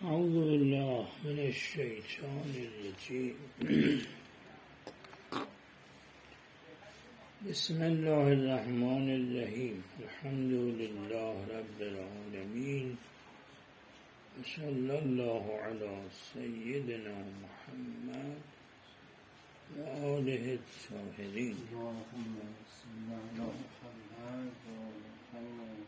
اعوذ بالله من الشیطان الرجیم. بسم الله الرحمن الرحیم. الحمد لله رب العالمین و صلی الله علی سیدنا محمد و آله الطاهرین. اللهم صل علی محمد و محمد.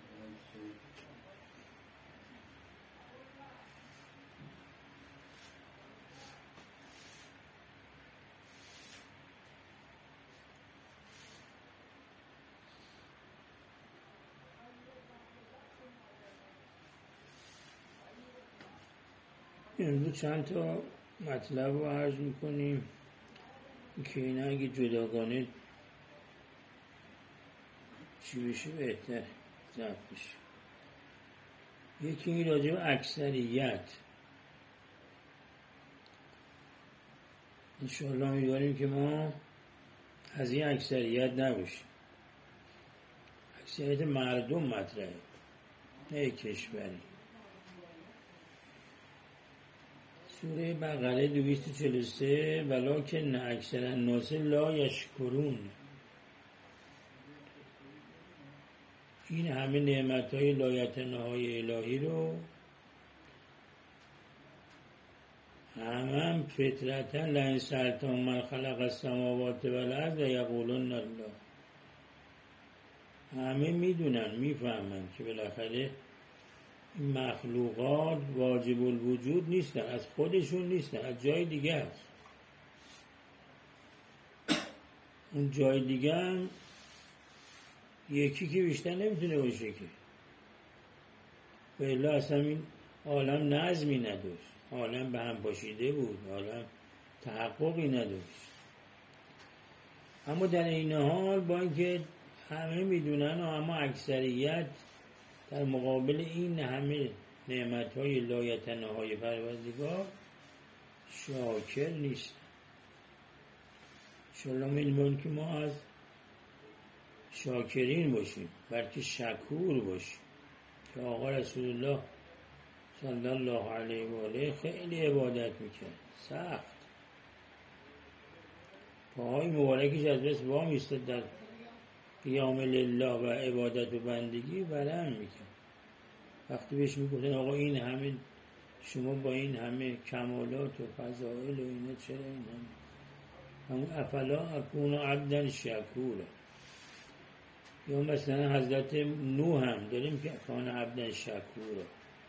امروز چند تا مطلب رو عرض میکنیم که اینا اگه جداگانه چی بشه بهتر ضبط بشه. یکی این راجع به اکثریت، انشاءالله می‌داریم که ما از این اکثریت نباشیم. اکثریت مردم مطرحه، نه کشوری. سوره بقره 243 ولکن اکثر الناس لا یشکرون. این همه نعمت‌های لایتناهای الهی رو هم فطرتا لئن سألتهم من خلق السماوات والارض لیقولن الله. همه میدونن، میفهمن که بالاخره این مخلوقات واجب الوجود نیستن، از خودشون نیستن، از جای دیگه هست. اون جای دیگه هم یکی که بیشتر نمیتونه باشه که، و الا اصلا این عالم نظمی نداشت، عالم به هم پاشیده بود، عالم تحققی نداشت. اما در این حال با اینکه همه میدونن و اما اکثریت در مقابل این همه نعمت‌های لایتناهای پروردگار شاکر نیست. انشاءالله می‌دونیم که ما از شاکرین باشیم، بلکه شکور باشیم. که آقا رسول الله صلی الله علیه و آله خیلی عبادت میکرد، سخت. پاهای مبارکش از بس وا میستد در قیام لله و عبادت و بندگی ورم میکرد. وقتی بهش میگفتن آقا این همه شما با این همه کمالات و فضائل و اینا چرا این همون افلا اکون عبدا شکورا. یا مثلا حضرت نوح هم داریم که کان عبدا شکورا،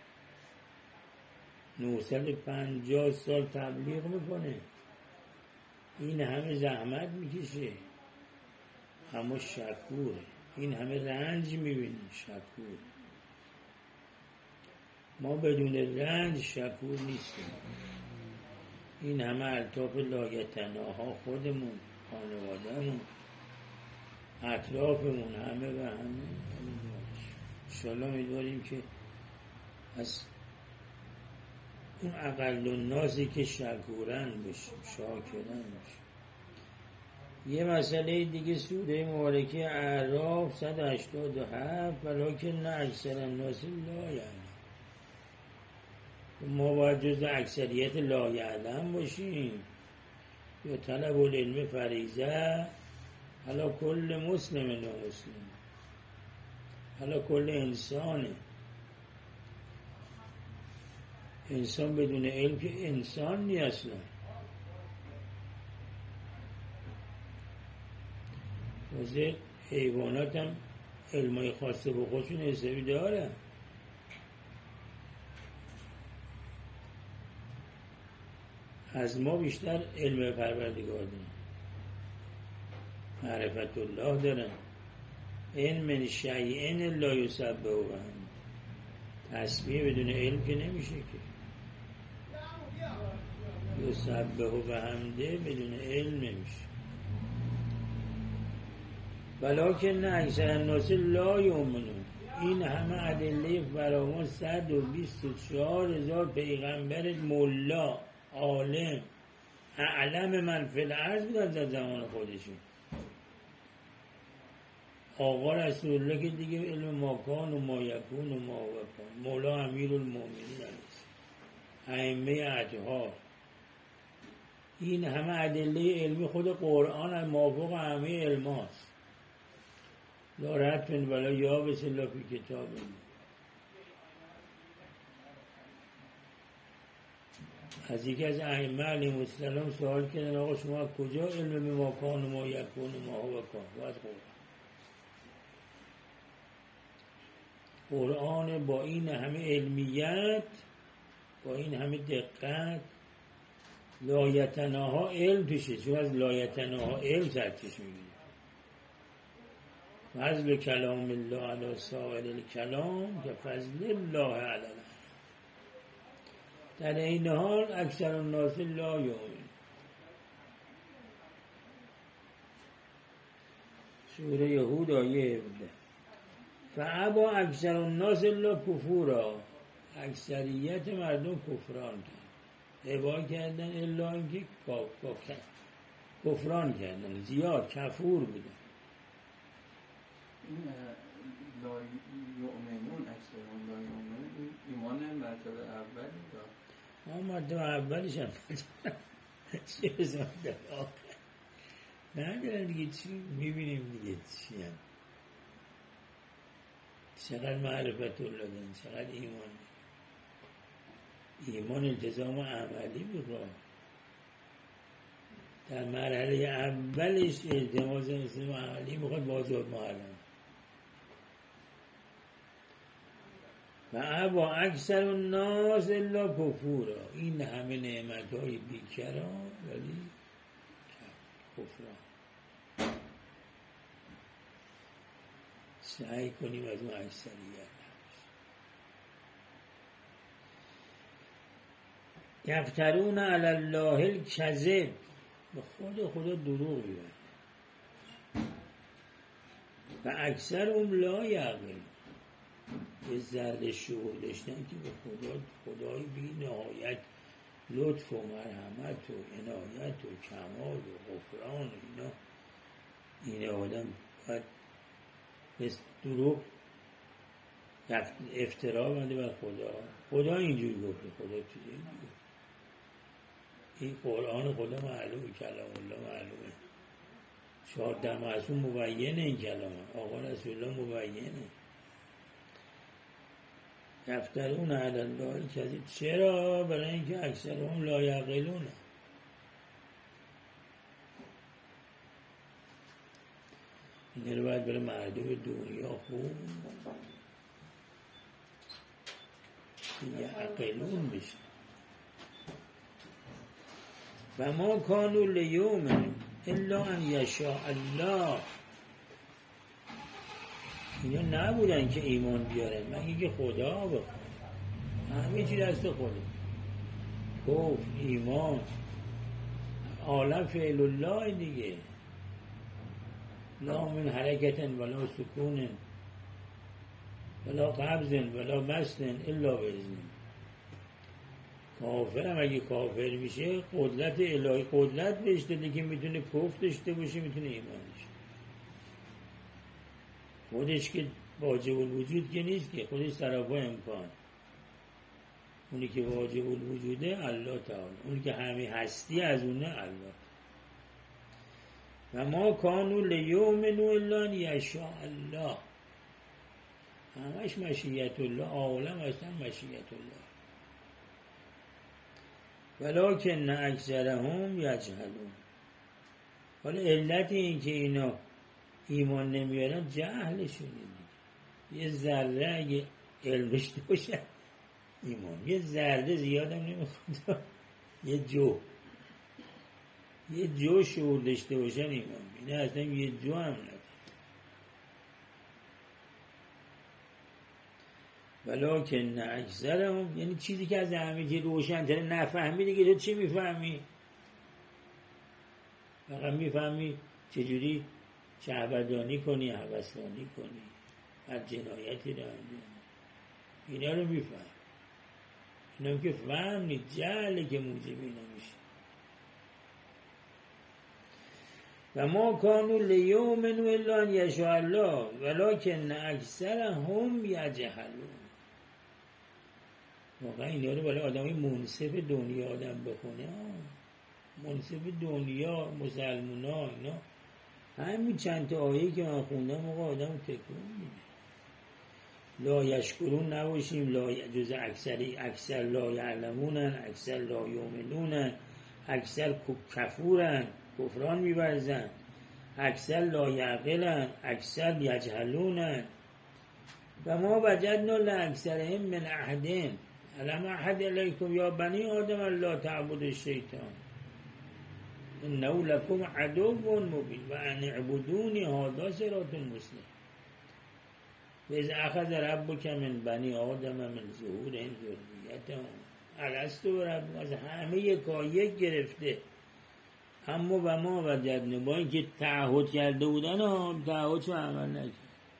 950 سال تبلیغ میکنه، این همه زحمت میکشه، اما شکوره. این همه رنج میبینه، شکور. ما بدون رنج شکور نیستیم. این همه الطاف لایتناها، خودمون، خانوادهمون، اطرافمون، همه و همه. انشاءالله می‌داریم که از اون اقل الناسی که شکورن باشیم، شاکرن باشیم. یه مسئله دیگه سوره مبارکه اعراف 187 ولکن اکثر الناس لا یعلمون. ما باید جز اکثریت لا یعلم باشیم یا طلب العلم فریضه علی کل مسلم و مسلم، علی کل انسانه. انسان بدون علم که انسان نیست اصلا. واسه حیوانات هم علمای خاصه به خودشون حسابی داره. از ما بیشتر علم پروردگار دارن، معرفت الله دارن. این من شیئن لا یسبح و هم تسبیح بدون علم که نمیشه که. یسبح و حمده بدون علم نمیشه. ولکن اکثر الناس لا یؤمنون. این همه ادله فراوان، 124,000 پیغمبر ملا، عالم، اعلم من فی الارض بودن در زمان خودشون. آقا رسول الله که دیگه علم ماکان و ما یکون و ما وکان، مولا امیر المؤمنین ائمه اطهار، این همه ادله علمی خود قرآن از موافق همه علم هاست. لا رتبن ولا یابس الا فی کتاب. از یکی از ائمه علیهم السلام سوال کردن آقا شما کجا علم به ما کان و ما یکون و ما هو کان؟ باید قرآن با این همه علمیت، با این همه دقت، لایتناها علم توشه، چون از لایتناها علم سرچش میگیره. فضل کلام الله علی سائر الکلام که فضل الله علی العالم. در این حال اکثر الناس لا یؤمنون. سوره یهود آیه 17. فابا اکثر الناس الا کفورا، اکثریت مردم کفران کرد، ابا کردن الا اینکه کفران کردن، زیاد کفور بودن. این لا یؤمنون، اکثرون لا یؤمنون، این ایمان مرتبه اولی یا مرتبه اولیش هم چه بزرده آخر ندارن دیگه. چی میبینیم دیگه چی هم، چقدر معرفت الله دارن، چقدر ایمان. ایمان التزام عملی بخواه. در مرحله اولش التزام عملی بخواد بازار معلم. و ابا اکثر الناس الا کفورا، این همه نعمت های بیکران ولی کفران. سعی کنیم از اون اکثریت. یفترون علی الله الکذب، به خدا دروغ میگن. و اکثر اون لا یعقلون، یه ذره شعور داشتن که به خدای بی نهایت لطف و مرحمت و عنایت و کمال و غفران و اینا آدم باید مثل دروغ افترا بنده بر خدا اینجوری گفته، خدا چیزی گفته. این قرآن خدا معلومه، کلام الله معلومه، 14 معصوم مبینه، این کلام آقا رسول الله مبینه. یفترون علی الله الکذب، چرا؟ برای اینکه اکثرهم لا یعقلون. این رو باید برای مردم دنیا خوب یعقلون بشه. و ما کانوا لیؤمنوا الا ان یشاء الله، اینا نبودن که ایمان بیارن مگه که خدا بخواد. همه چی دست خدا، کفر، ایمان، عالم فعل الله دیگه. لا من حرکت ولا سکون ولا قبض ولا بسط الا باذن. کافر هم اگه کافر میشه قدرت الهی قدرت بهش داده که میتونه کفر داشته باشه، میتونه ایمان داشته. خودش که واجب الوجود که نیست که، خودش سراپا امکان. اونی که واجب الوجوده الله تعالی، اونی که همه هستی از اونه الله. و ما کانوا لیؤمنوا الا ان یشاء الله، همش مشیت الله، عالم اصلا مشیت الله. ولکن اکثرهم یجهلون. حالا علت این که اینا ایمان نمیارن جهلشونه. یه ذره اگه علم داشته باشن ایمان، یه ذره زیادم نمیخواد، یه جو شعور داشته باشن ایمان. اینه اصلا یه جو هم نداره. ولکن اکثرهم، یعنی چیزی که از همه که روشن‌تر نفهمی دیگه، تو چی میفهمی؟ فقط میفهمی چجوری شهوت‌دانی کنی، هوس‌دانی کنی، هر جنایتی رو انجام. اینا رو میفهم. اینا که فهم نیست، جهله که موجب اینا میشه. و ما کانوا لیؤمنوا الا ان یشاء الله ولکن اکثرهم یجهلون. واقعا اینا رو برای آدمی منصف دنیا آدم بخونه، منصف دنیا مسلمونا اینا همین چند تا آیه که من خوندم موقع آدم تکون میده. لا یشکرون نباشیم، لا جز اکثر لا یعلمونن، اکثر لا یؤمنونن، اکثر کفورن کفران می‌ورزن، اکثر لا یعقلن، اکثر یجهلونن و ما وجدنا لاکثرهم من عهد الم اعهد الیکم یا بنی آدم لا تعبدوا الشیطان انه لکم عدو مبین و ان اعبدونی هذا صراط مستقیم. و اذ اخذ ربک من بنی آدم من ظهورهم ذریتهم الست بربکم، از همه یک گرفته. اما و ما وجدنا، با اینکه تعهد کرده بودن تعهدشو عمل نکرد.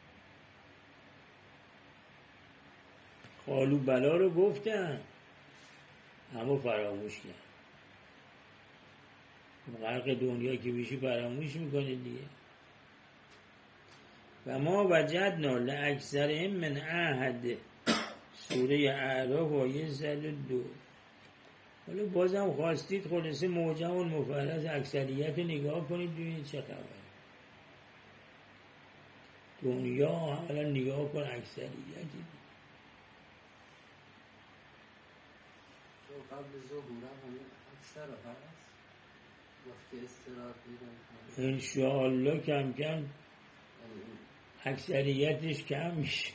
قالو بلا رو گفتن اما فراموش کرد. غرق دنیا که بشی فراموش میکنه دیگه. و ما وجدنا لاکثرهم من عهد، سوره اعراف آیه 102. حالا بازم خواستید خلاصه موجم و مفرز اکثریت نگاه کنید ببینید چه خبر. دنیا حالا نگاه کن اکثریتی قبل ظهورم همین اکثر هست وقتی استراحت دیدن انشاءالله کم کم اکثریتش کم میشه.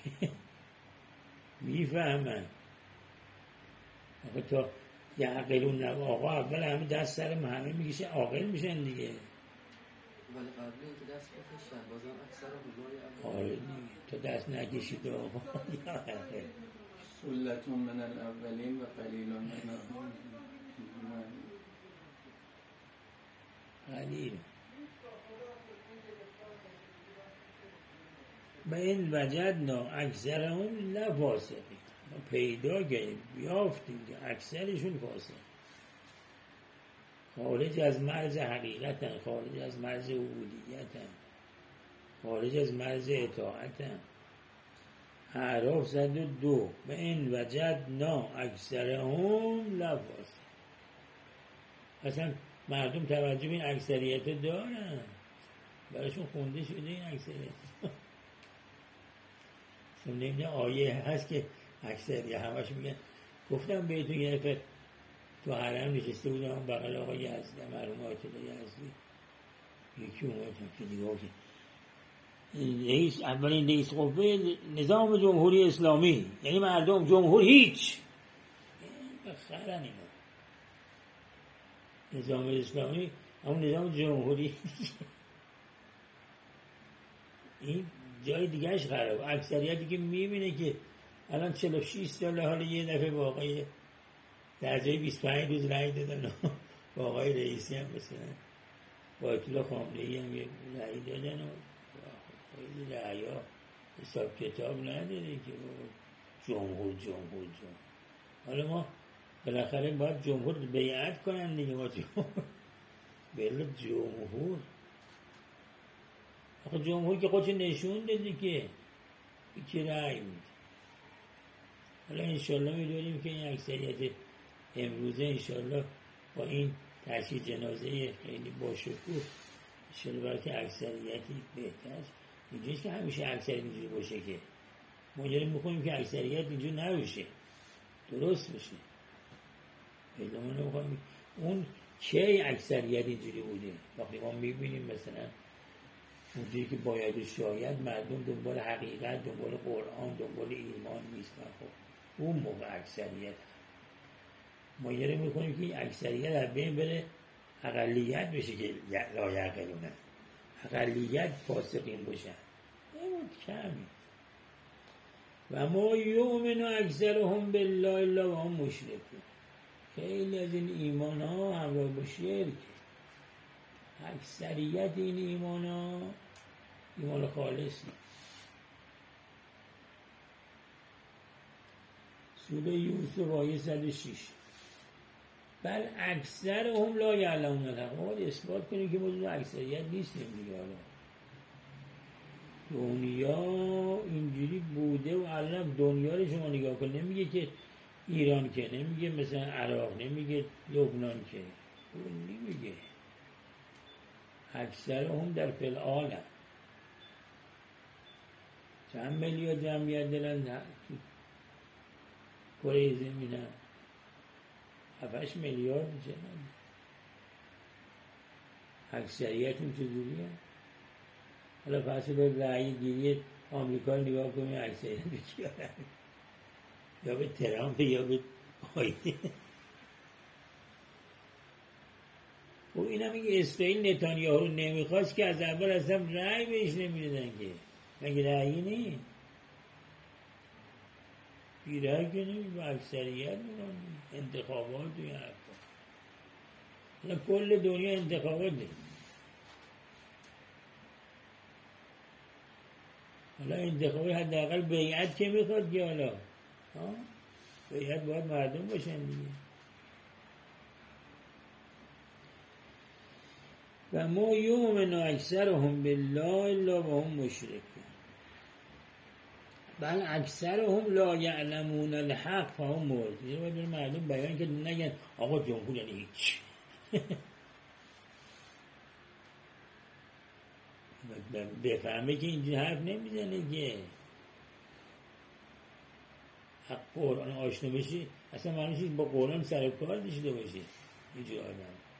میفهمن آقا تا یه عقلون آقا اول همه دست سر همه میگیشه عاقل میشن دیگه. ولی قبل اینکه دست بکشن بازم اکثر حضوری آره دیگه تا دست نکشید آقا سلتون من الاولین و قلیلون من قلیل. به این وجدنا اکثرهم لفاسقین، ما پیدا کردیم بیافتیم که اکثرشون فاسق، خارج از مرز حقیقتن، خارج از مرز عبودیتن، خارج از مرز اطاعتن. اعراف 102. به این وجدنا اکثرهم لفاسقین. اصلا مردم توجه به این اکثریت دارن، برایشون خونده شده این اکثریت. نمیدونم آیه هست که اکثریت همش میگن. گفتم بهتون یه نفر تو حرم نشسته بودم بغل آقای یزدی، مرحوم آیت الله یزدی، یکی اومد که نگاه که رئیس، اولین رئیس قوه نظام جمهوری اسلامی، یعنی مردم جمهور هیچ خرن اینا. نظام اسلامی همون نظام جمهوری این جای دیگهش خراب. اکثریتی که میبینه که الان 46 ساله حالا یه دفعه با آقای در جای 25 روز رأی دادن با آقای رئیسی هم مثلا با آیت الله خامنه‌ای هم یه رأی دادن و خیلی رأی‌ها حساب کتاب نداره که جمهور. حالا ما بالاخره باید جمهور بیعت کنن دیگه. ما بله جمهور آخه جمهور که خودش نشون داده که رأی میده. حالا انشالله میدونیم که این اکثریت امروزه انشالله با این تشییع جنازه خیلی باشکوه انشالله برای که اکثریتی بهتر. اینجوریست که همیشه اکثریت اینجوری باشه که ما جایی میخونیم که اکثریت اینجوری نباشه، درست باشه. پیدا ما نمیخوایم اون کی اکثریت اینجوری بوده. وقتی ما میبینیم مثلا اونجایی که باید و شاید مردم دنبال حقیقت، دنبال قرآن، دنبال ایمان نیستن، خب اون موقع اکثریت ما یه رو میکنیم که این اکثریت از بین بره اقلیت بشه که لایعقلونه، اقلیت فاسقین باشن. این کمی. و ما یؤمن اکثرهم بالله الا وهم مشرکون. خیلی از این ایمان ها همراه با شرک. اکثریت این ایمان ها ایمان خالص نیست. سوره یوسف آیه 106. بل اکثر هم لا یعلمون الحق. ما باید اثبات کنیم که ما اکثریت نیستیم دیگه. دنیا اینجوری بوده و الان دنیا رو شما نگاه کنید، نمیگه که ایران که نمیگه، مثلا عراق نمیگه، لبنان که اون نمیگه. اکثرهم در فی العالم چند میلیارد جمعیت دارن کره زمین هم 7-8 میلیارد جنان. اکثریتون چجوریه؟ حالا پس به رأی گیری آمریکا نگاه کنیم اکثریت به کیا رأی؟ یا به ترامپ یا به بایدن. و این هم میگه اسرائیل نتانیاهو رو نمیخواست که از اول اصلا رأی بهش نمیدادن که مگه رأیی نیست؟ بیرأی که نمید با اکثریت میدن انتخابات و این حرفا. حالا کل دنیا انتخاباته. حالا انتخابات حداقل بیعت که میخواد که حالا بیعت باید مردم باشن دیگه. و ما یؤمن اکثرهم بالله الا وهم مشرکون بل اکثرهم لا یعلمون الحق فهم معرضون. یه باید مردم بیان که نگن آقا جمهور یعنی هیچ. بفهمه که اینجور حرف نمیزنه که حق قرآن آشنا بشی اصلا معنیش با قرآن سر کار داشته باشی. اینجور آدم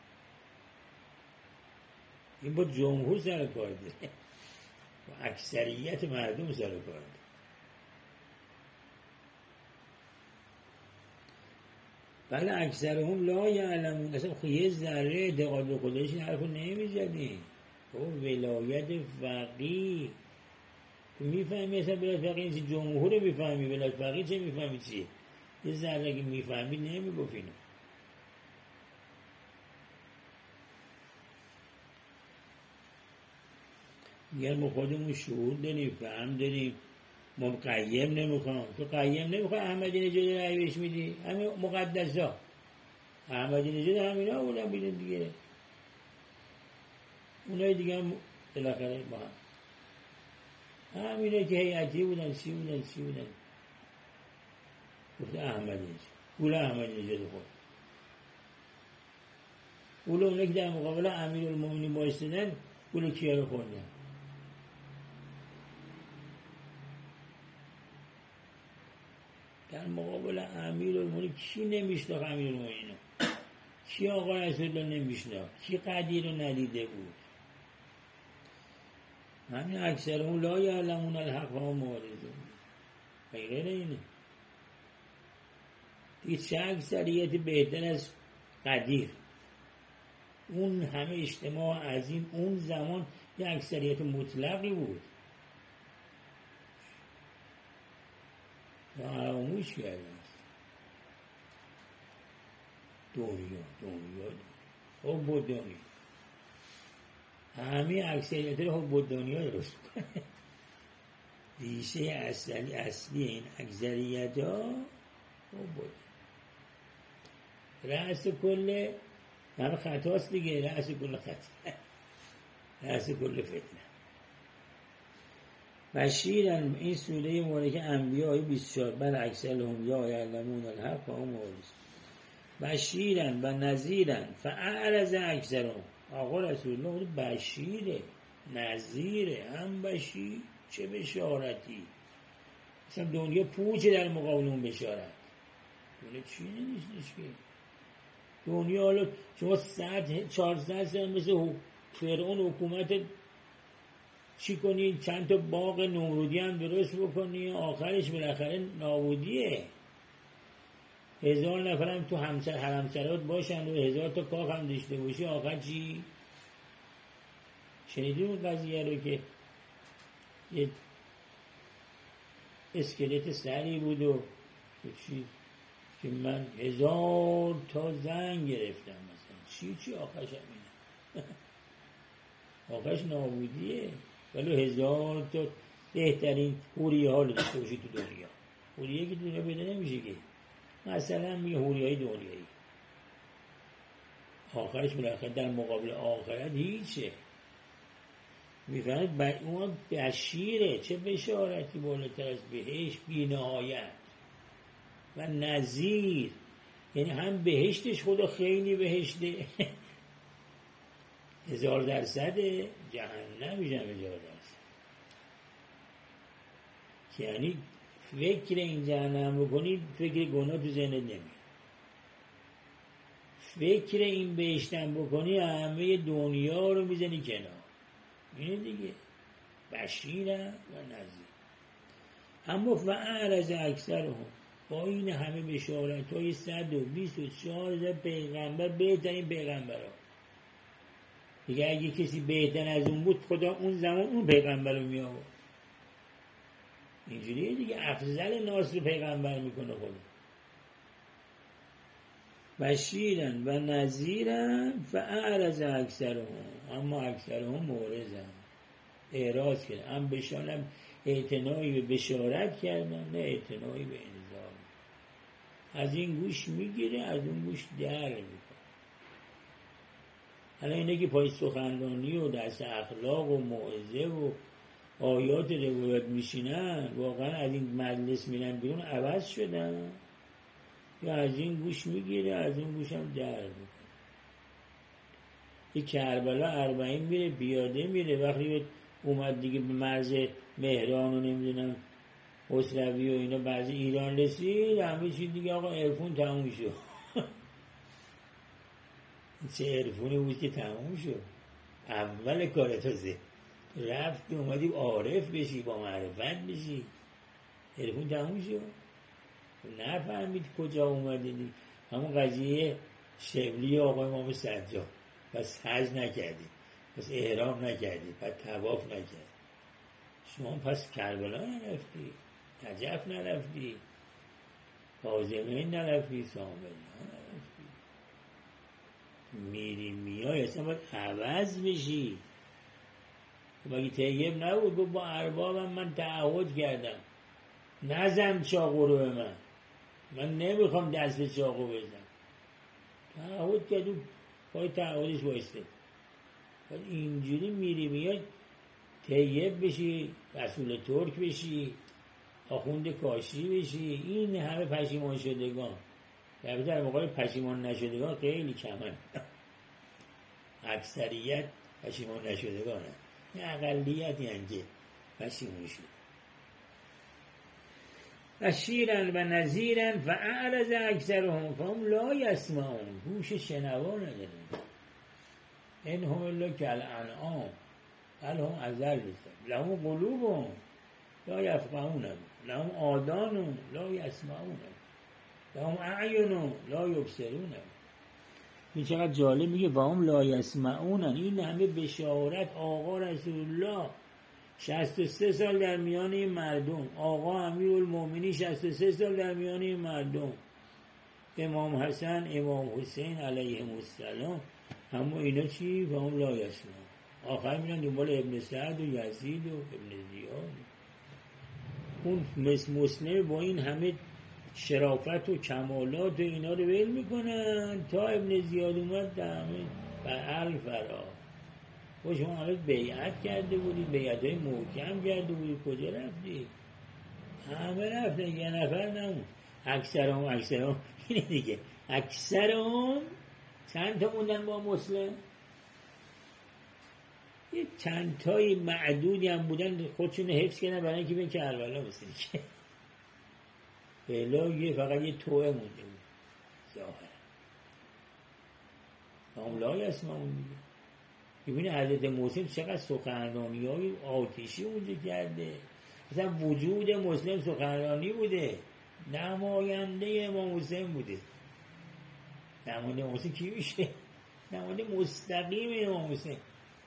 این با جمهور سر کار داره، با اکثریت مردم سر کار داره. بله اکثرهم لا یعلمون. اصلا یه ذره اعتقاد به خودش این حرف رو نمیزدی. ولایت فقیه تو میفهمی اصلا ولایت فقیه چی؟ جمهور رو میفهمی، ولایت فقیه چه میفهمی چیه؟ یه ذره که میفهمی نمیگفت اینو. میگن ما خودمون شعور داریم، فهم داریم، ما قیم نمیخوام. تو قیم نمیخوای احمدی نژاد رأی بهش میدی؟ همین مقدسا احمدی نژاد همینا بودن بیدن دیگه. اونای دیگه هم بالاخره با هم همینا که هیئتی بودن چی بودن گفته احمدی نژاد گول احمدی نژاد خود گول اونایی که در مقابل امیرالمومنین بایستدن گول کیا رو خوردن؟ در مقابل امیرالمومنین کی نمیشناخت امیرالمومنین؟ کی آقا رسول الله نمیشناخت؟ کی قدیر رو ندیده بود؟ همین اکثرهم لا یعلمون الحق و هم معرضون. غیر اینه دیگه چه اکثریت بهتر از قدیر؟ اون همه اجتماع عظیم اون زمان یه اکثریت مطلقی بود و فراموش کرده است. دنیا حب دنیا همه اکثریت رو حب دنیا درست کنه. ریشه اصلی این اکثریت ها حب رأس کل همه خطاست دیگه. رأس کل خطا رأس کل فتنه. بشیرن این سوره مبارکه انبیاء آیه 24 بل اکثرهم لا یعلمون الحق و هم معرضون. بشیرن و نذیرن فاعرض اکثرهم. آقا رسول الله بشیره نذیره هم بشیر چه بشارتی. مثلا دنیا پوچه در مقابل اون بشارت. دنیا چی نیستش که دنیا حالا شما 400 سال مثل فرعون حکومت چی کنی؟ چند تا باغ نمرودی هم درست بکنی آخرش بالاخره نابودیه. 1000 نفر هم تو حرمسرات باشن و 1000 تا کاخ هم داشته باشی آخر چی؟ شنیدیم اون قضیه رو که یه اسکلت سری بود و چی که من 1000 تا زن گرفتم مثلا چی آخرش همینه. آخرش نابودیه. ولی 1000 تا بهترین حوریه ها رو داشته باشی تو دنیا. حوریه که دنیا پیدا نمیشه که مثلا میگه حوریه دنیایی آخرش بالاخره در مقابل آخرت هیچه. میفهمید اون بشیره چه بشارتی بالاتر از بهش بی نهایت. و نذیر، یعنی هم بهشتش خدا خیلی بهشته 1000%، جهنمش هم 1000%. یعنی فکر این جهنم بکنی فکر گناه تو ذهنت نمیاد، فکر این بهشتم بکنی همه دنیا رو میزنی کنار. اینه دیگه بشیرم و نذیر. اما فاعرض اکثرهم، با این همه بشارت های 124,000 پیغمبر، بهترین پیغمبرها دیگه، اگه کسی بهتر از اون بود خدا اون زمان اون پیغمبر رو می آورد. اینجوریه دیگه، افضل ناس رو پیغمبر میکنه خدا. بشیرن و نذیرن فاعرض اکثرهم، اما اکثرهم معرضن، اعراض کردن. هم بشارت اعتنایی به بشارت کردن، نه اعتنایی به انذار. از این گوش میگیره از اون گوش در میکنه. الان اینه که پای سخنرانی و درس اخلاق و موعظه و آیات روایت میشینن، واقعا از این مجلس میرن بیرون عوض شدن، یا از این گوش میگیره از اون گوش هم در میکنه. این کربلا 40 میره پیاده میره، وقتی اومد دیگه به مرز مهران و نمیدونم خسروی و اینا بعضی ایران رسید، همه چی دیگه آقا عرفون تموم شد. چه عرفونی بود که تموم شد؟ اول کار تازه رفت اومدی عارف بشی، با معرفت بشی، عرفون تموم شد. نفهمید کجا اومدی. همون قضیه شبلی آقای امام سجاد، پس حج نکردی، پس احرام نکردی، پس طواف نکردی. شما پس کربلا نرفتی، نجف نرفتی، کاظمین نرفتی، سامری نرفتی. میری میای اصلا باید عوض بشی. مگه طیب نبود گفت با اربابم من تعهد کردم نزن چاقو رو به من نمیخوام دست به چاقو بزن. تعهد کردو پای تعهدش بایسته. باید اینجوری میری میای طیب بشی، رسول ترک بشی، آخوند کاشی بشی. این همه پشیمان شدگان، در مقابل پشیمان نشدگان خیلی کمن. اکثریت پشیمان نشدگان هست، این اقلیت یعنی که پشیمان شد. بشیرن و نذیرن فاعرض اکثرهم فهم لا یسمعون، گوش شنوا ندارن. ان هم الا کالانعام بل هم اضل، لهم قلوب لا یفقهون، لهم آذان لا یسمعون، لهم اعین لا یبصرون. این چقدر جالب میگه و هم لا یسمعون. این همه بشارت آقا رسول الله 63 سال در میان این مردم، آقا امیرالمومنین 63 سال در میان این مردم، امام حسن امام حسین علیهم السلام، اما اینا چی؟ و هم لا یسمعون. آخر میرن دنبال ابن سعد و یزید و ابن زیاد. اون مسلم با این همه شرافت و کمالات و اینا رو ول میکنن تا ابن زیاد اومد دمه بر فرا. و شما همه بیعت کرده بودی، بیعتهای محکم کرده بودی، کجا رفتی؟ همه رفتن، یه نفر نمون. اکثرهم اینه دیگه، اکثرهم چند تا موندن با مسلم؟ یه چند تای معدودی هم بودن خودشون حفظ کردن برای اینکه بین کربلا بسید که بلا یه فقط یه توه مونده بود ظاهر. هم لا یسمعون دیگه. ببینه حضرت موسی چقدر سخنرانی های آتشی اونجا کرده. مثلا وجود مسلم سخنرانی بوده، نماینده امام حسین بوده. نماینده امام حسین کی میشه؟ نماینده مستقیم امام حسین.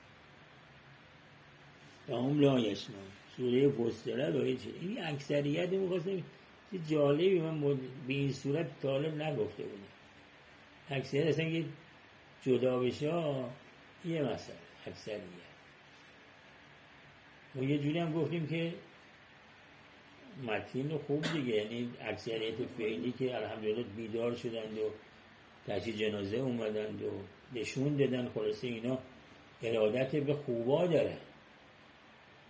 هم لا یسمعون. سوره فصلت آیه 40. این اکثریت می‌خواستم چیز جالبی من به این صورت طالب نگفته بودم. اکثریت اصلا یه جدا بشه یه مسئله اکثریت. و یه جوری هم گفتیم که متین خوب دیگه، یعنی اکثریت فعلی که الحمدلله بیدار شدند و تشییع جنازه اومدند و نشون دادن، خلاصه اینا ارادت به خوبا دارن،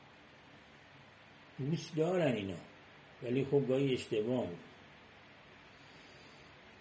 دوست دارن اینا، ولی خب گاهی اشتباه بود.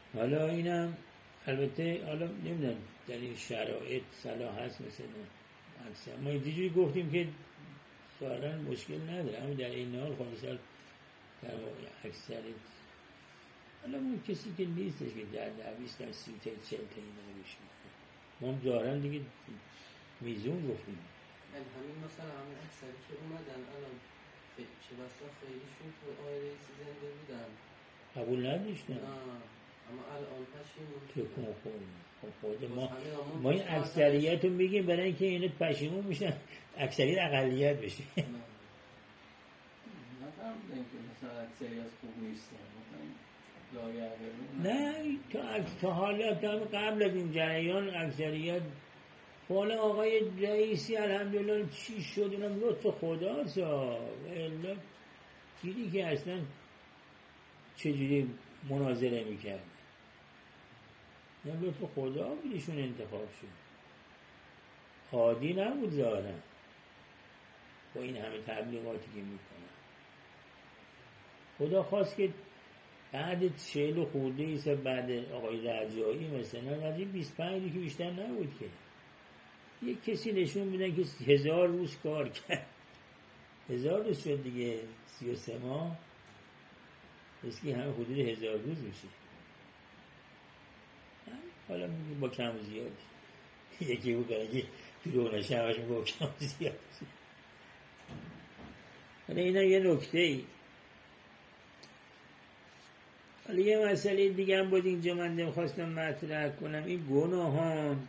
حالا اینم البته حالا نمیدونم در این شرایط صلاح هست مثلا اکثر ما اینجوری گفتیم که ظاهرا مشکل نداره، اما در این حال خالصا در واقع اکثر حالا اون کسی که نیستش که در 20 تا 30 تا 40 تا اینا بشه ما هم ظاهرا دیگه میزون گفتیم. همین مثلا همین اکثری که اومدن الان چه بسا خیلیشون تو آیره زنده بودن قبول نداشتن اما الان پشیمون که خود ما این اکثریت رو میگیم برای اینکه اینا پشیمون میشن اکثریت اقلیت بشه. نفهمیدن که مثلا اکثریت خوب نیستن نه تا حالا قبل از این جریان اکثریت حالا آقای رئیسی الحمدلله چی شد اونم لطف خداست الا دیدی که اصلا چجوری مناظره میکرد لطف خدا بودیشون انتخاب شد عادی نبود ظاهرا با این همه تبلیغاتی که میکنن. خدا خواست که بعد 40 خورده ایسا بعد آقای رجایی مثلا از این 25 که بیشتر نبود که یک کسی نشون بدن که 1000 روز کار کرد 1000 روز شد دیگه 33 ماه بس که همه حدود 1000 روز میشه. حالا میگیم با کم و زیاد یکی بود برای تو رونشه همش با کم و زیاد. حالا اینا یه نکته ای. حالا یه مسئله دیگه هم بود اینجا من خواستم مطرح کنم. این گناهان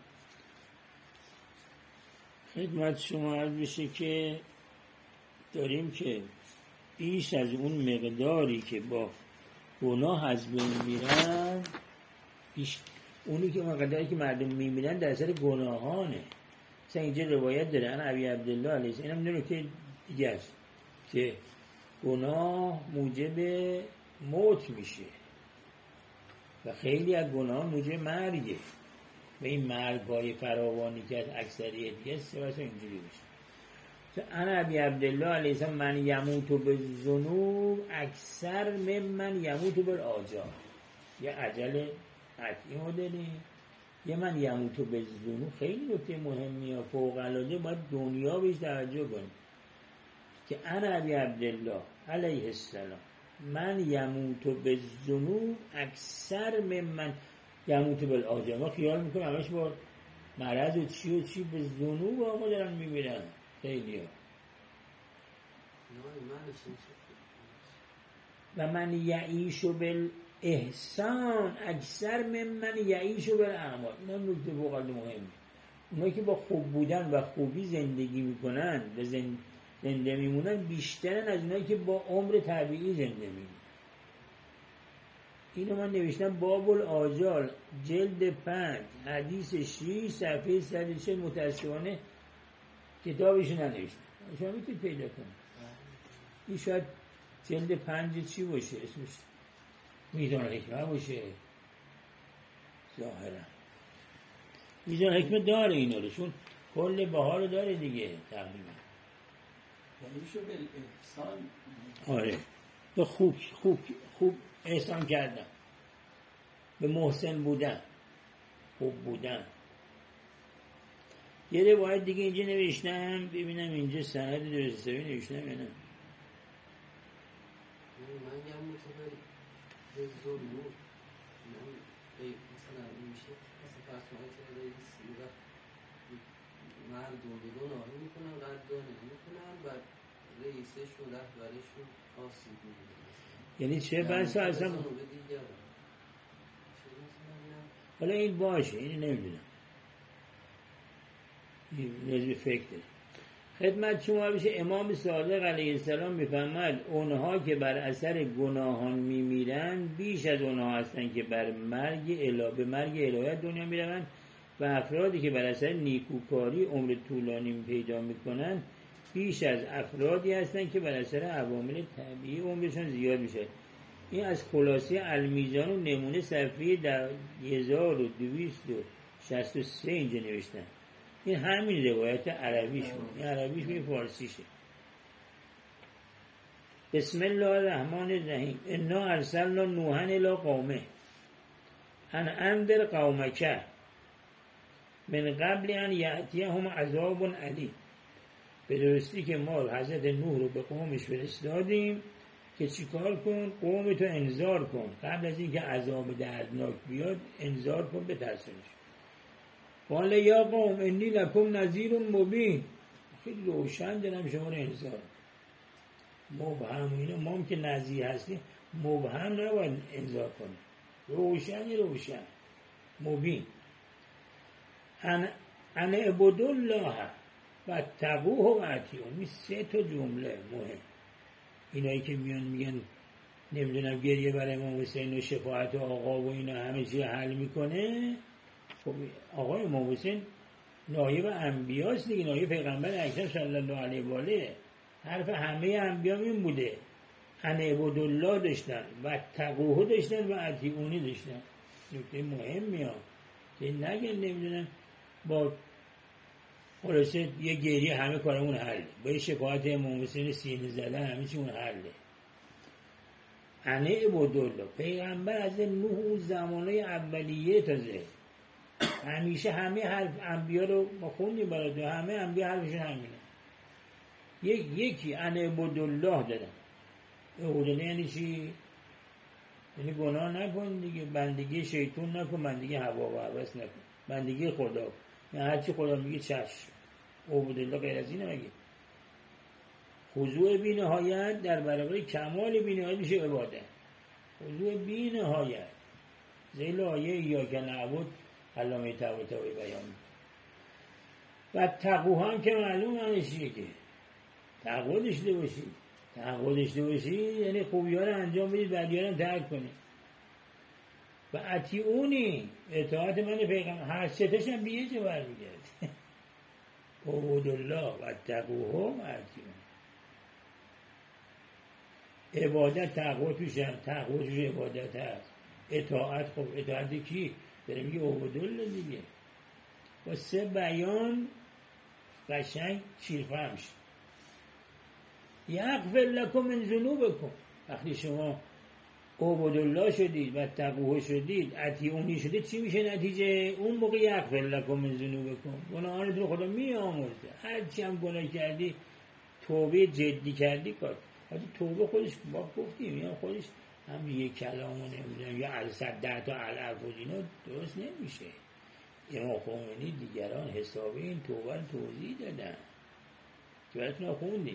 خدمت شما عرض بشه که داریم که بیش از اون مقداری که با گناه از بین میرن اونی که مقداری که مردم میمیرن در اثر گناهانه. مثلا اینجا روایت داره انا ابی عبدالله علیه السلام اینم نکته دیگه است که گناه موجب موت میشه و خیلی از گناه موجب مرگه و این مرگ‌های فراوانی که از اکثریت دیگه سواسه اینجوری میشه. انا ابی عبدالله علیه السلام من یموت بالذنوب اکثر من یموت بالآجال. یه عجل قطعی ما داریم یه من یموت بالذنوب خیلی نکته مهمیه فوق العاده باید دنیا بهش توجه کنیم که انا ابی عبدالله علیه السلام من یموت بالذنوب اکثر من یموت بالآجال. ما خیال میکنم همش با مرض و چی به ذنوب آقا دارن میمیرن خیلی ها. و من یعیش بالاحسان اکثر من یعیش بالاعمال. این هم نکته بقدر مهمه. اونایی که با خوب بودن و خوبی زندگی میکنن و زنده میمونن بیشترن از اونایی که با عمر طبیعی زنده میمونن. اینو من نوشتم باب الآجال جلد 5 حدیث 6 صفحه 140. متاسفانه کتابش ننوشتم شما میتونید پیدا کنید. این شاید جلد 5 چی باشه اسمش میزان حکمت باشه ظاهرا. میزان حکمت داره اینا رو چون کل بهار داره دیگه تقریبا. یعنیشو به احسان آره به خوب احسان کردن به محسن بودن خوب بودن. یه روایت دیگه اینجا نوشتم ببینم اینجا سند درست حسابی نوشتم یا نه. من یموت بالذنوب من مثلا میشه مثلا فرسوانه که رئیسی و مردم به گناهی میکنن قدردانی میکنن و رئیسشون رهبرشون آسیب میبینن. یعنی چه بحثا اصلا حالا این باشه این نمیدونم نظر فکر داره. خدمت شما بشه امام صادق علیه السلام میفرماید اونها که بر اثر گناهان میمیرن بیش از اونها هستن که بر به مرگ الهیت دنیا میروند و افرادی که بر اثر نیکوکاری عمر طولانی پیدا میکنن بیش از افرادی هستن که بر اثر عوامل طبیعی عمرشون زیاد میشه. این از خلاصه المیزان و نمونه صفحه 1263 اینجا نوشتن. این همین روایت عربیش بود. این عربیش می فارسیشه. بسم الله الرحمن الرحیم انا ارسلنا نوحا الی قومه ان انذر قومک من قبل ان یأتیهم عذاب علیم. به درستی که ما حضرت نوح رو به قومش فرستادیم که چیکار کن؟ قوم تو انذار کن، قبل از اینکه عذاب دردناک بیاد انذار کن، بترسونش. قال یا قوم انی لکم نذیر مبین، خیلی روشن دارم شما رو انذار. مبهم اینا ما هم که نذیر هستیم مبهم نباید انذار کنیم، روشن مبین. ان اعبدوا الله و تقوه و اطیعوه. این 3 تا جمله مهم. اینایی که میگن نمیدونم گریه برای امام حسین و شفاعت آقا و اینا همه چی حل میکنه. خب آقای امام حسین نایب انبیاست دیگه، نایب پیغمبر اکرم صلی الله علیه و آله. حرف همه انبیا این بوده، ان اعبدوا الله داشتن و تقوه داشتن و اطیعونی داشتن. نکته مهمی ها که نگن نمیدونم با خلاصه یه گریه همه کارمون حله، با یه شفاعت امام حسین سینه زدن همه چی اون حله. ان اعبدوا الله. پیغمبر از نوح زمانه اولیه تازه همیشه همه حرف انبیا رو ما خوندیم براتون، همه انبیا حرفشون همینه. یکی ان اعبدوا الله دادن. اعبدوا یعنی چی؟ یعنی گناه نکن دیگه، بندگی شیطون نکن، بندگی هوا و هوس نکن، بندگی خدا. یعنی هرچی خدا میگه چشم. اعبدوا الله غیر از اینه مگه؟ خضوع بی نهایت در برابر کمال بی نهایت میشه عبادت. خضوع بی نهایت. ذیل آیه یا که نعبد علامه طباطبایی بیان. و تقوه هم که معلوم هنشیه که تقوه داشته باشی یعنی خوبی ها رو انجام بدید، بدی ها رو ترک کنید. و اطیعونی، اطاعت من پیغمبر. هر 3 تاشم به یه جا برمیگرده. اعبدوا الله و تقوه و اطیعونی. عبادت تقوه توش عبادت هست. اطاعت، خب اطاعت کی؟ داره میگه اعبدوا الله دیگه. با 3 بیان قشنگ شیرفهم شد. یغفر لکم من ذنوبکم. وقتی شما اعبدوا الله شدید و تقوه شدید، اطیعونی شدید، چی میشه نتیجه؟ اون موقع یغفر لکم من ذنوبکم، گناهانتون خدا میآمرزه. هر چی هم گناه کردی توبه جدی کردی کار. حتی توبه خودش ما گفتیم یا خودش هم یک کلام و نمیدونم یا الصدع تا العفو اینا درست نمیشه. امام خمینی دیگران حسابی این توبه رو توضیح دادن که براتون خوندیم.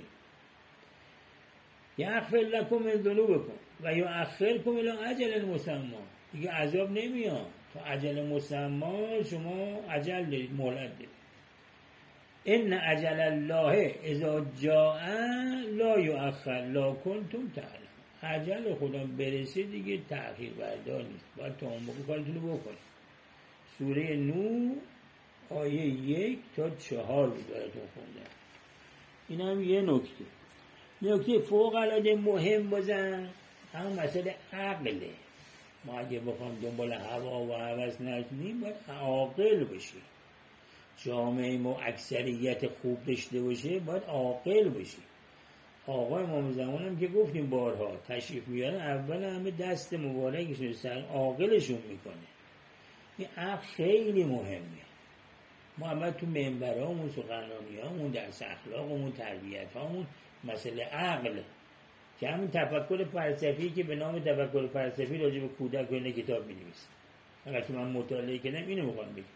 یغفر لکم من ذنوبکم و یؤخرکم الی اجل مسمی. دیگه عذاب نمیاد تا اجل مسمی، شما اجل دارید، مهلت دارید. ان اجل الله اذا جاء لا یؤخر لا کنتم تعلمون. اجل خدا برسه دیگه تأخیر بردار نیست، باید تا اون موقع کارتون رو بکنید. سوره نوح آیه 1 تا 4 بود براتون خوندم. این هم یه نکته فوق العاده مهم بازم همون مسئله عقله. ما اگه بخوام دنبال هوا و هوس نکنیم باید عاقل باشیم. جامعه ما اکثریت خوب داشته باشه باید عاقل باشیم. آقای امام زمان هم که گفتیم بارها تشریف میارن، اول همه دست مبارکشون سر عاقلشون میکنه. این عقل خیلی مهمه. ما اول تو منبرامون، سخنرانیامون، درس اخلاقمون، تربیتامون مسئله عقل که همون تفکر فلسفی که به نام تفکر فلسفی راجع به کودک و کتاب می‌نویسه. اگه من مطالعه کردم اینو می‌خوام بگم.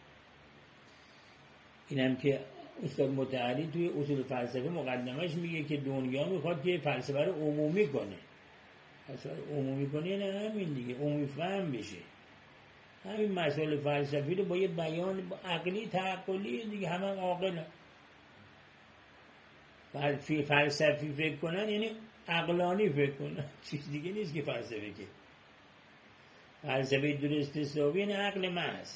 اینم که استاد متعالی توی اصول فلسفه مقدمش میگه که دنیا میخواد که فلسفه رو عمومی کنه. فلسفه رو عمومی کنه نه همین دیگه، عمومی فهم بشه. همین مسائل فلسفی رو با یه بیان عقلی تعقلی دیگه همه عاقلن. فلسفی فکر کنن یعنی عقلانی فکر کنن، چیز دیگه نیست که فلسفه. که فلسفه درست حسابی یعنی عقل محض.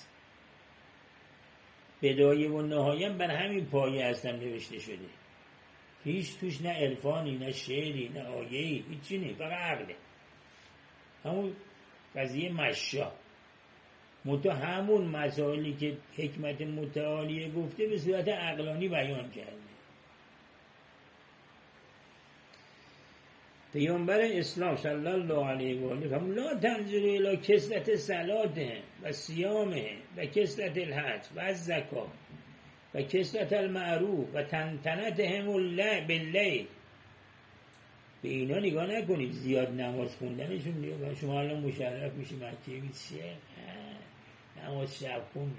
بدایه و نهایه بر همین پایه هستن نوشته شده. هیچ توش نه عرفانی، نه شعری، نه آیه‌ای، هیچی نیست، فقط عقله. همون قضیه مشا همون مسائلی که حکمت متعالیه گفته به صورت عقلانی بیان کرده. پیامبر اسلام صلی الله علیه و آله فرمود لا تنظروا الی کثرت صلاته و صیامه و کثرت الحج و الزکات و کثرت المعروف و تنتنتهم باللیل. به اینا نگاه نکنید، زیاد نماز خوندنشون نگاه. شما الان مشرف میشی مکه میگید چه نماز شب خونده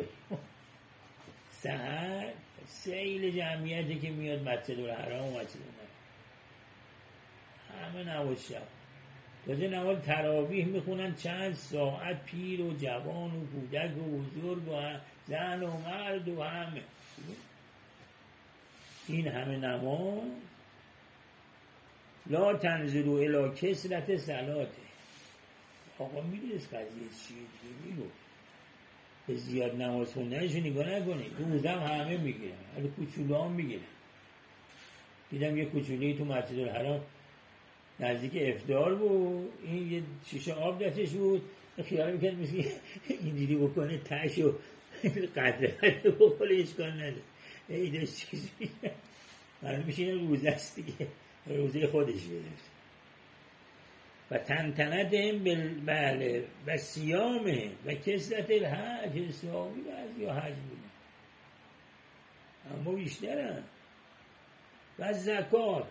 سحر سیل جمعیتی که میاد مسجد الحرام و مسجد همه نماز شب. تازه نماز تراویح میخونن چند ساعت، پیر و جوان و کودک و بزرگ و زن و مرد و همه. این همه نماز. لا تنظروا الی کثرت صلاته. آقا میدونست قضیه چیه دیگه، میگو به زیاد نماز خوندنشو نگاه نکنید. روزم همه میگیرن، حالا کوچولو هم میگیرن. دیدم یه کوچولی تو مسجد الحرام نزدیک افطار بود، این یه شیشه آب دستش بود، خیال میکرد مثل اینجوری بکنه تشو قدره بخوره اشکال نده. ای داشت چیز میشه معلوم میشه این روزه است دیگه، روزه خودش گرفت. و تنتنتهم بله و صیامه و کثرت الحج. صیامی بعضی یا حج بودن اما بیشترن. و زکات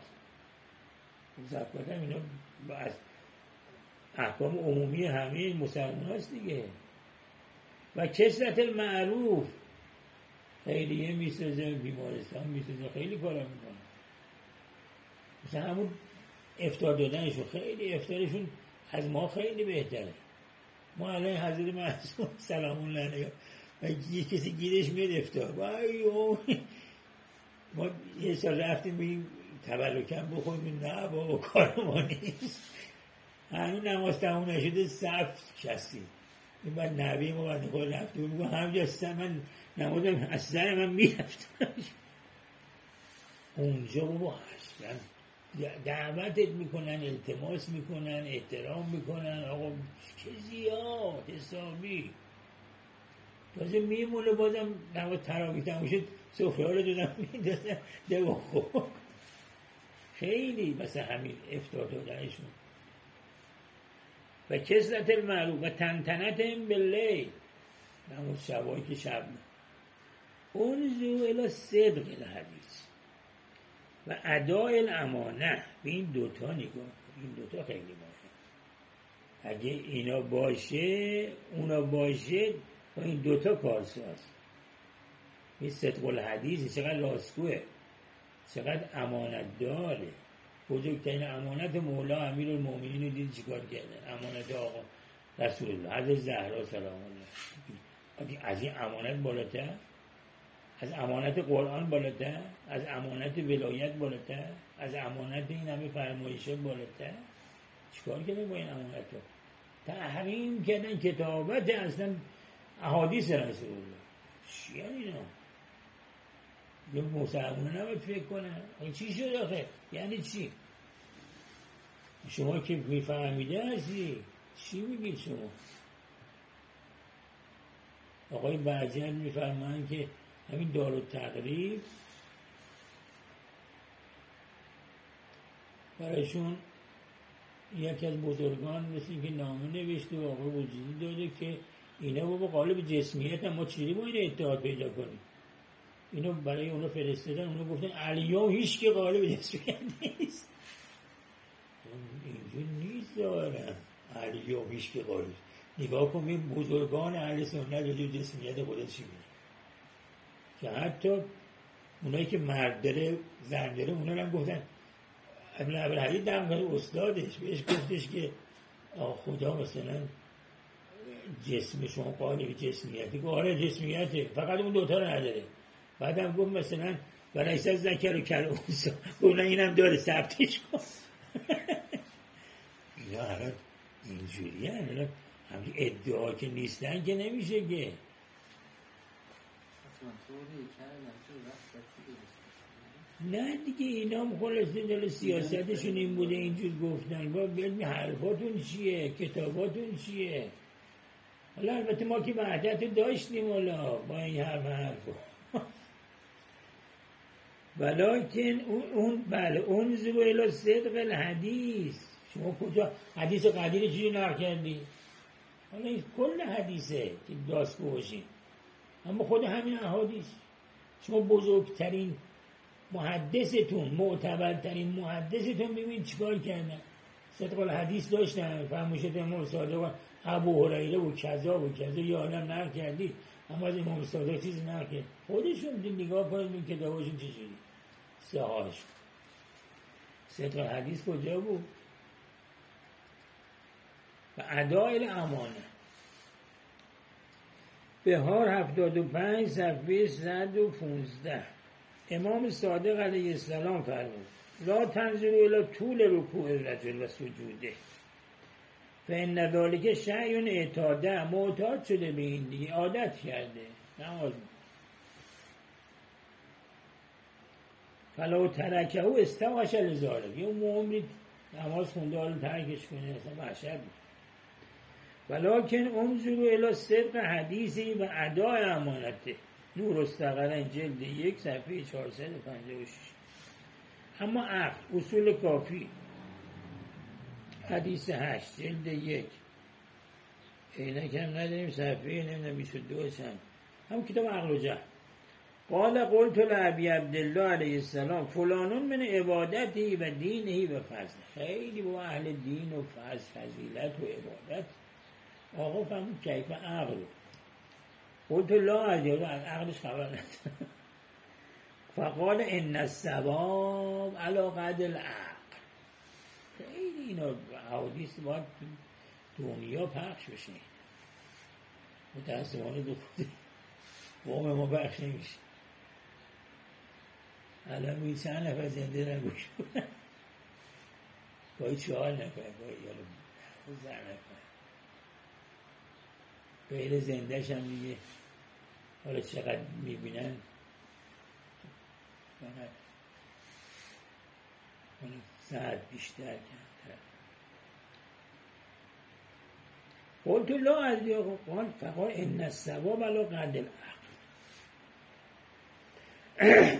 هم اینا از احکام عمومی همه مسلمان هست دیگه. و کثرت المعروف، خیلیه میسازه، بیمارستان میسازه، خیلی کارا میکنه. مثلا همون افطار دادنشون، خیلی افطارشون از ما خیلی بهتره. ما الان حضرت معصوم سلام الله علیه و یه کسی گیرش میاد افطار، ما یه سال رفتیم بگیم تبرکم بخوریم، نه بابا کار ما نیست. همین نماز تموم نشده صف شستیم. این بعد نبی ما بعد خود رفته و میگو همجا من نمازم از سر من میرفتم اونجا. بابا اصلا دعوتت میکنن، التماس میکنن، احترام میکنن. آقا که زیاد حسابی. تازه میمونه بازم نماز تراویح تموم شد سفره رو دادم میدازم دو خور. خیلی مثل همین افطار دادنشون. و کثرت المعروف و تنتنتهم باللیل، نماز شبایی که شب انظروا الی صدق الحدیث و اداء الامانه. به این دوتا نگاه، این دوتا خیلی مهمه. اگه اینا باشه اونا باشه با این دوتا کارساز. این صدق الحدیث چقدر راستگوه، چقدر امانت داره. بزرگترین امانت مولا امیرالمومنین رو دید چیکار کرده، امانت آقا رسول الله حضرت زهرا سلام الله. از این امانت بالاتر، از امانت قرآن بالاتر، از امانت ولایت بالاتر، از امانت این همه فرمایشه بالاتر. چیکار کرده با این امانت رو؟ تحریم کردن کتابت اصلا احادیث رسول الله. چی اینا؟ یه مسلمان نباید فکر کنن این چی شد آخه؟ یعنی چی؟ شما که میفهمیده هستی چی میگید شما؟ آقای برجند میفرمایند که همین دارالتقریب برایشون یکی از بزرگان مثل این که نامه نوشته و آقای وجودی داده که اینا بابا قالب جسمیت هم ما چیزی با این اتحاد پیدا کنیم. اینو برای اونو فرستادن، اونو گفتن علیوم هیچ که قالب جسمیت نیست. اینجور نیست دارم علیوم هیچ که قالب. نگاه کن این بزرگان اهل سنت راجع به جسمیت خودت چی میگن، که حتی اونایی که مرد داره زن داره اونا هم گفتن. ابن عبدالحدید دم کنه استادش بهش گفتش که خدا مثلا جسم شما قالب جسمیتی، که آره جسمیته فقط اون دوتا رو نداره. بعدم گفت مثلا برای سر ذکر و کلونسا گفت اینم داره ثبتش کن. اینا هران اینجوری هن، همین ادعا که نیستن که نمیشه که. نه دیگه اینا خلاصه دل سیاستشون این بوده اینجور گفتن. با بیاد حرفاتون چیه، کتاباتون چیه. حالا البته ما که وحدت داشتیم حالا با این حرفا ولیکن اون بله انظروا الی صدق الحدیث شما کجا حدیث قدیر چیزی نقل کردی؟ حالا این کل حدیثه که داستگو باشین، اما خود همین احادیث شما بزرگترین محدثتون، معتبرترین محدثتون ببینید چیکار کردن. صدق الحدیث داشتن، فرموشت امام صادق ابو هریره و کذا و کذا یا عالم نقل کردی، اما از امام صادق چیزی نقل کرد. خودشون دید نگاه کنید این کتاباشون چجوری سهاش. صدق الحدیث کجا بود؟ و اداء الامانه. بهار 75 صفحه 115 امام صادق علیه السلام فرمود لا تنظروا الی طول رکوع الرجل و سجوده فان ذلک شیء اعتاده، معتاد شده به این دیگه، عادت کرده نماز. فلو ترکه استوحش لذالک، یه عمری نماز خونده حالا ترکش کنه اصلا وحشت بود. ولکن انظروا الی صدق حدیثی و اداء امانته، نور استقرن جلد 1 صفحه 456. اما عقل اصول کافی حدیث 8 جلد 1 اینک هم نداریم صفحه نمیدونم 22 چند، هم کتاب عقل و جهل. قال قلت لابی عبدالله علیه السلام فلانون من عبادتی و دینهی و فضل، خیلی با اهل دین و فضیلت و عبادت. آقا فهمون کیف عقل. قلت لا عجب، از عقلش خبر ندارم. فقال ان الثواب علی قدر العقل. خیلی اینا حدیث باید دنیا پخش بشه، متاسفانه دو خود قوم ما پخش نمیشه. الان می چند نفر زنده نگوش گاهی 4 نفر گاهی 10 نفر غیر زندهش هم دیگه حالا چقدر میبینن ساعت بیشتر کمتر. قلت لا از قال فقال ان الثواب علی قدر العقل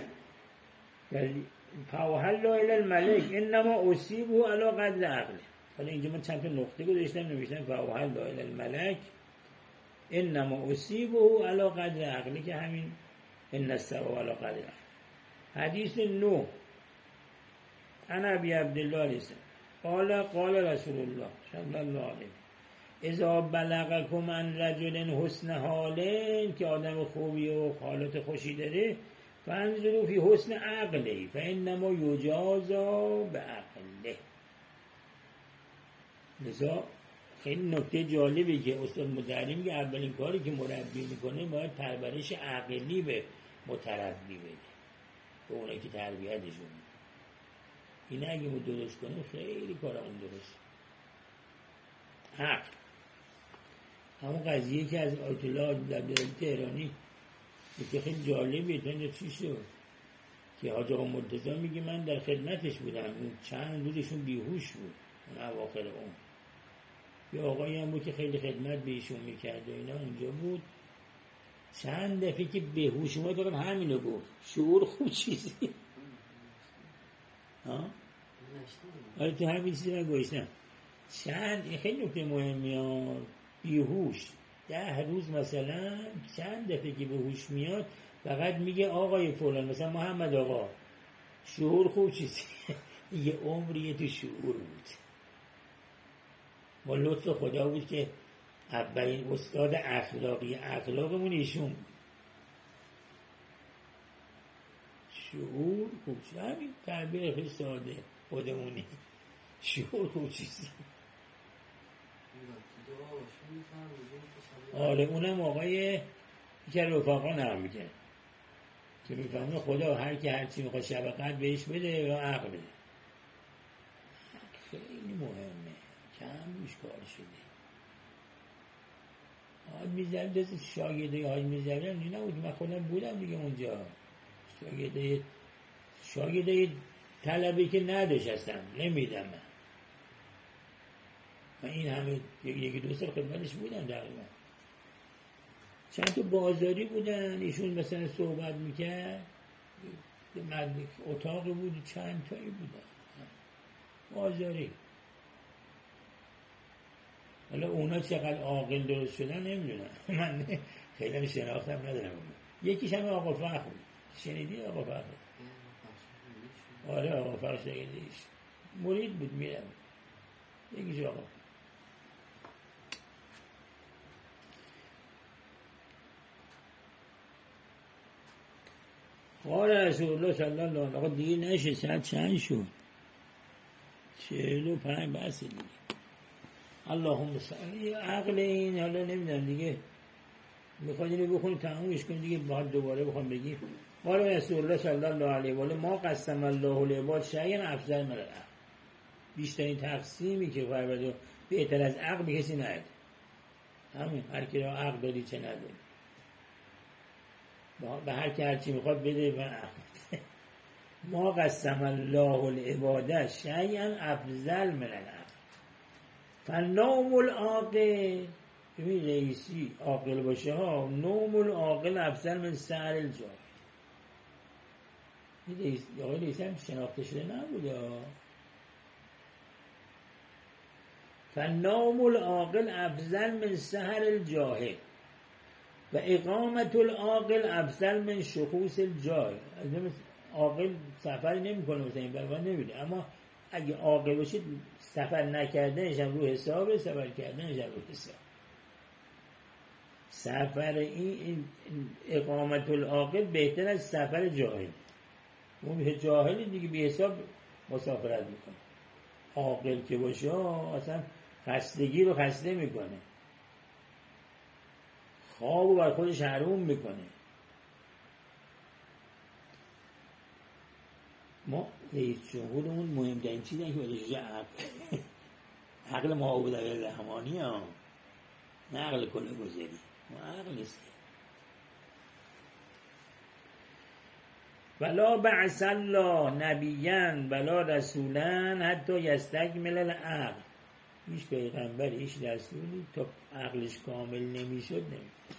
فاوحل الی الملک انما اصیبه علی قدر عقله. حالا اینجا من چند تا نقطه گذاشتم نوشتم فاوحل الی الملک انما اصیبه علی قدر عقله، که همین ان الثواب علی قدر عقله. حدیث 9 عن ابی عبدالله علیه السلام قال رسول الله صلی الله علیه اذا بلغکم عن رجل حسن حالین، که آدم خوبی و حالت خوشی داره، فانظروا فی حسن عقله فانما یجازا بعقله. لذا خیلی نکته جالبی که استاد مدرری میگه اولین کاری که مربی میکنه باید پرورش عقلی به متربی بده، به اونایی که تربیتشون میده. اینه اگه ما درست کنیم خیلی کارمون درست. عقل همون قضیه که از آیت الله عبدالله تهرانی که خیلی جالبیه تا چی شد که حاج آقا مرتضی میگه من در خدمتش بودم، اون چند روزشون بیهوش بود اون اواخر اون. یه آقایی هم بود که خیلی خدمت به ایشون میکرد و اینا اونجا بود. چند دفعه که بیهوش اومد فقط همینو گفت شعور خوب چیزی. آره تو همین چیزی من گوشتم چند خیلی نکته مهمی بیهوش 10 روز مثلا چند دفعه که به هوش میاد فقط میگه آقای فلان، مثلا محمد آقا شعور خوب چیزی. یه عمریه تو شعور بود. با لطف خدا بود که اولین استاد اخلاقمون ایشون بود. شعور خوب چیزی، همین تعبیر خیلی ساده خودمونی. شعور خوب چیزی. آره اونم آقای که رفاقا نرم میگه که میفهمه خدا هر کی هر چی میخواد شبقت بهش بده و عقل بده. خیلی مهمه، کم روش کار شده. حاج میزرد دست شاگرده حاج میزرد نبود، من خودم بودم دیگه اونجا. شاگرده طلبی که نداشتم نمیدم من این همه 1-2 سال خدمتش بودم تقریبا. چند تا بازاری بودن ایشون مثلا صحبت میکرد، اتاقی بود چند تایی بودن بازاری. حالا اونا چقدر عاقل درست شدن نمیدونم، من خیلی شناختم ندارم. یکیش هم آقا فخر بود، شنیدی آقا فخر؟ آره آقا فخر شنیدیش، مرید بود میرم. یکیش آقا قال رسول الله صلی الله علیه و آله. آقا دیگه نشه، ساعت چند شد؟ 45 بس دیگه. اللهم صل. عقل این حالا نمیدونم دیگه، میخواد اینو بخونی تمومش کنی دیگه، بعد دوباره بخوام بگیم. قال رسول الله صلی الله علیه و آله ما قسم الله العباد شیئا افضل من العقل. بیشترین تقسیمی که فرمود بهتر از عقل کسی نداره. همین هر کی را عقل دادی چه نداری، به هر کی هر چی میخواد بده و ما قسم الله العباد شیئا افضل من العقل فالنوم العاقل. ببین رئیسی عاقل باشه ها، نوم العاقل افضل من سهر الجاهل. آقای رئیسی هم شناخته شده نبوده. فالنوم العاقل افضل من سهر الجاهل و اقامت العاقل افضل من شخوص الجاهل. عاقل سفر نمیکنه مثلا این برای نمیده، اما اگه عاقل باشید سفر نکردنش هم رو حسابه، سفر کردنش هم رو حساب. سفر این اقامت العاقل بهتر از سفر جاهل. اون جاهل دیگه بی حساب مسافرت میکنه. عاقل که باشه اصلا خستگی رو خسته میکنه، خواب رو بر خودش حروم میکنه. ما رئیس جمهورمون مهمترین چیزی که بودش عقل. عقل معاود الرحمانی ها، نه عقل کل گذاری. ما عقل نیست. ولا بعث الله نبیاً ولا رسولاً حتی یستکمل العقل. هیچ پیغمبری هیچ رسولی تا عقلش کامل نمیشد نمیشد.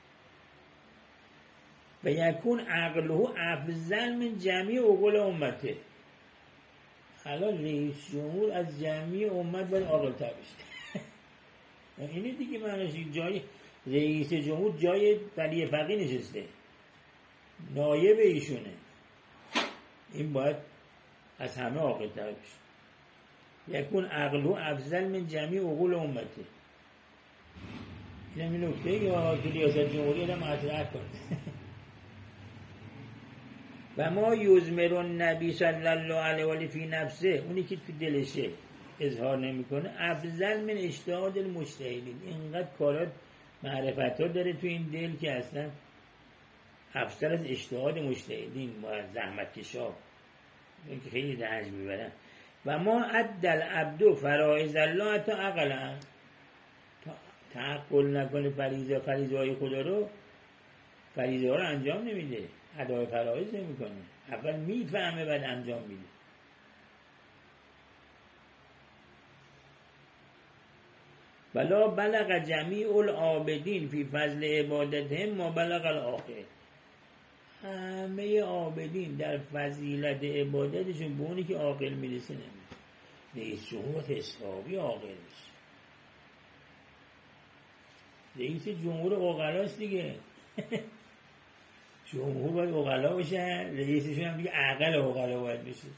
و یکون عقله افضل من جمعی عقول امته. الان رئیس جمهور از جمعی امت باید عاقل تر بشه. اینه دیگه معنیش. جای رئیس جمهور جای ولی فقیه نشسته، نایب ایشونه، این باید از همه عاقل تر بشه. یکون عقله افضل من جمعی عقول امته. این همین نکته یا تو ریاست جمهوری هم مطرح کنه. و ما یزمر النبی صلی الله علیه و آله فی نفسه، اونی که تو دلشه اظهار نمیکنه، افضل من اجتهاد المجتهدین. اینقدر کارات معرفت ها داره تو این دل که اصلا افضل از اجتهاد مجتهدین و زحمت کشا، این که خیلی درج میبرن. و ما عد العبد فرائض الله تا عقلا، تعقل نکنه فریضه های خدا رو، فریضه ها رو انجام نمیده، ادای فرائض نمیکنه. اول میفهمه بعد انجام میده. ولا بلغ جمیع العابدین فی فضل عبادتهم ما بلغ الآخر. همه عابدین در فضیلت عبادتشون به اونی که عاقل میرسه نمیده. رئیس جمهور حسابی عاقل میشه. رئیس جمهور عقلاست دیگه. جمهور باید عقلا باشن، رئیسشون هم دیگه عقل عقلا باید بشه.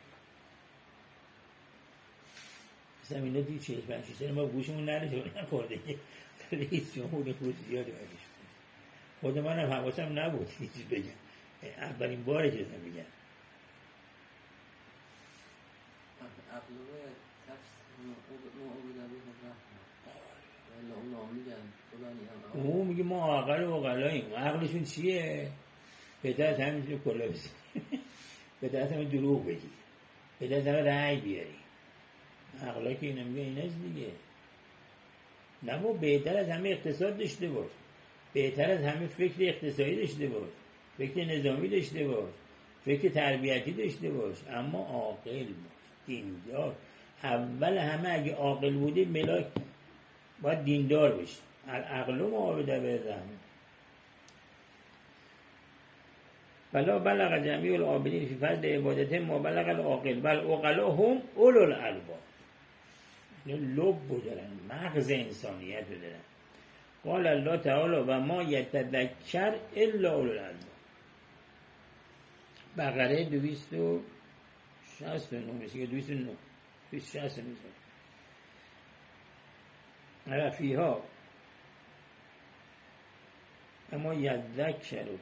مثلا اینا دیگه 45 سال ما گوشمون نره نخورده. رئیس جمهور خود زیاده باید. خود من هم حواسم نبود چیزی بگم، اولین باره که دارم بگم. اون میگه ما عاقل و عقلاییم. عقلشون چیه؟ بهتر از همین میتونه کلا بزنی، بهتر از همین دروغ بگی، بهتر از همین رأی بیاری. عقلا که اینا میگه ایناست دیگه. نه ما بهتر از همه اقتصاد داشته باش، بهتر از همه فکر اقتصادی داشته باش، فکر نظامی داشته باش، فکر تربیتی داشته باش، اما عاقل باش، دیندار. اول همه اگه عاقل بودی ملاک باید دیندار بشی. العقل معاود الرحمن. بلا بلغ جمیع العابدین فی فضل عبادتهم ما بلغ العاقل بل عقلا هم اولو الالباب. لب دارن، مغز انسانیت رو دارن. قال الله تعالی و ما یتذکر الا اولو الالباب. بقره 269 میشه، 209 269 رفیها اما یذکروا.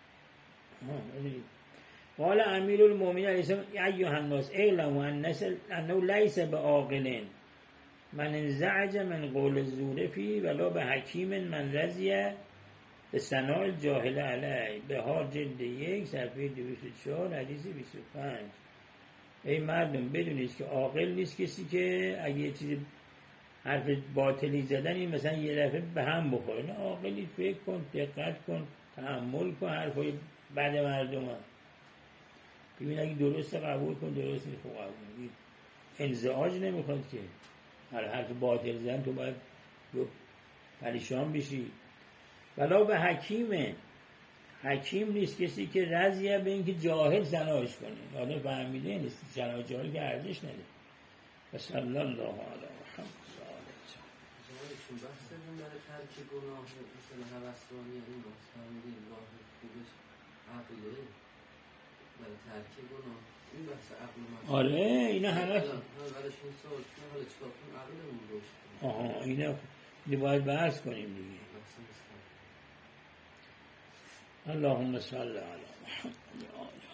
قال امیر المؤمنین علیه السلام ایها الناس اعلموا انه لیس بعاقل من انزعج من قول الزور فی ولا به حکیم من رضی به ثناء الجاهل علیه. بهار جلد 1 صفحه 204 حدیث 25. ای مردم بدونید که عاقل نیست کسی که اگه یه چیزی حرف باطلی زدن این مثلا یه دفعه به هم بخوره. نه، عاقلی فکر کن، دقت کن، تحمل کن حرفای بد مردم هم. ببین اگه درست قبول کن، درست نیست قبول کن. انزعاج نمیخواد که هر حرف باطل زدن تو باید پریشان بشی. ولا به حکیمه، حکیم نیست کسی که رضیه به اینکه جاهل ثناش کنه. آدم فهمیده نیست ثنا جاهل که ارزش نداره. صلی الله علیه محمد. چون بحث برای ترک گناه مثلا هوسرانی این باز فهمیدین راه خوبش عقله برای ترک گناه این بحث عقل مجموع. آره اینا همه برایش این سوال کنه حالا چکار کنم عقلمون روشت کنیم. اینا باید بحث کنیم دیگه. اللهم صل علی محمد.